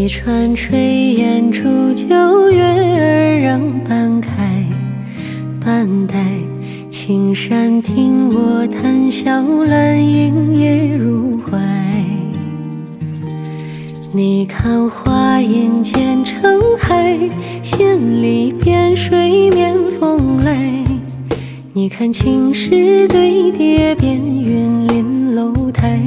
一船炊烟煮酒月儿仍半开半待，青山听我谈笑，兰影也入怀。你看花影渐成海，心里边水面风来。你看青石堆叠边云临楼台，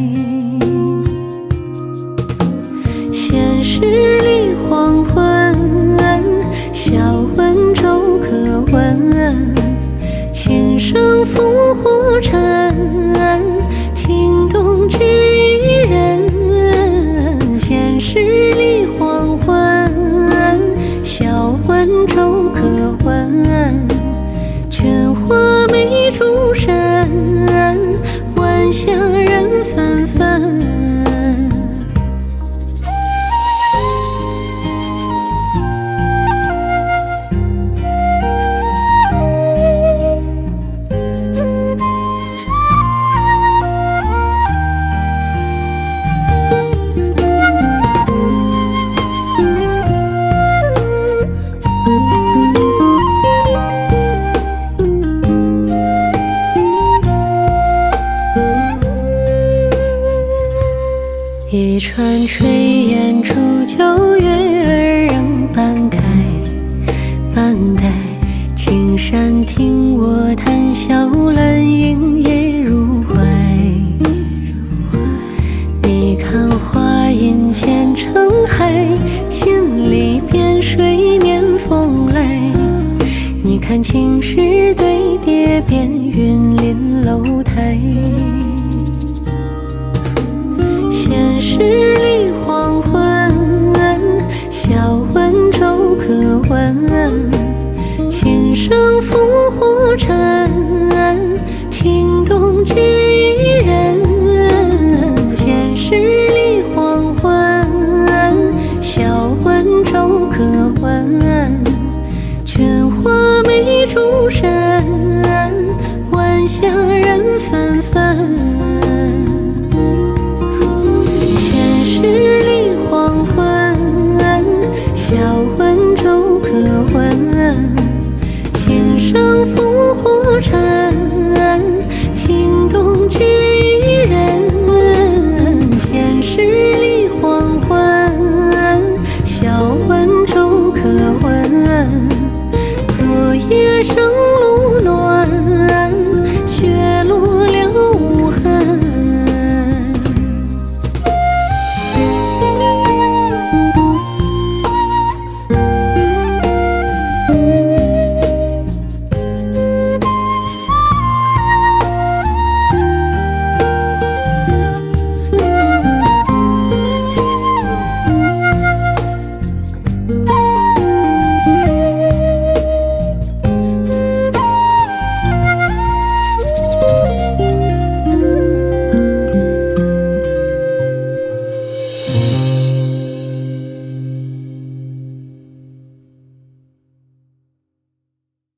闲时里黄昏，笑问粥可闻，琴声烽火沉，听懂知一人。闲时里黄昏，笑问粥可闻，劝花眉主神，晚香人纷纷。一船炊烟煮酒月儿仍半开半待，青山听我谈笑，兰影也入怀。你看花影渐成海，心里边水面风来。你看青石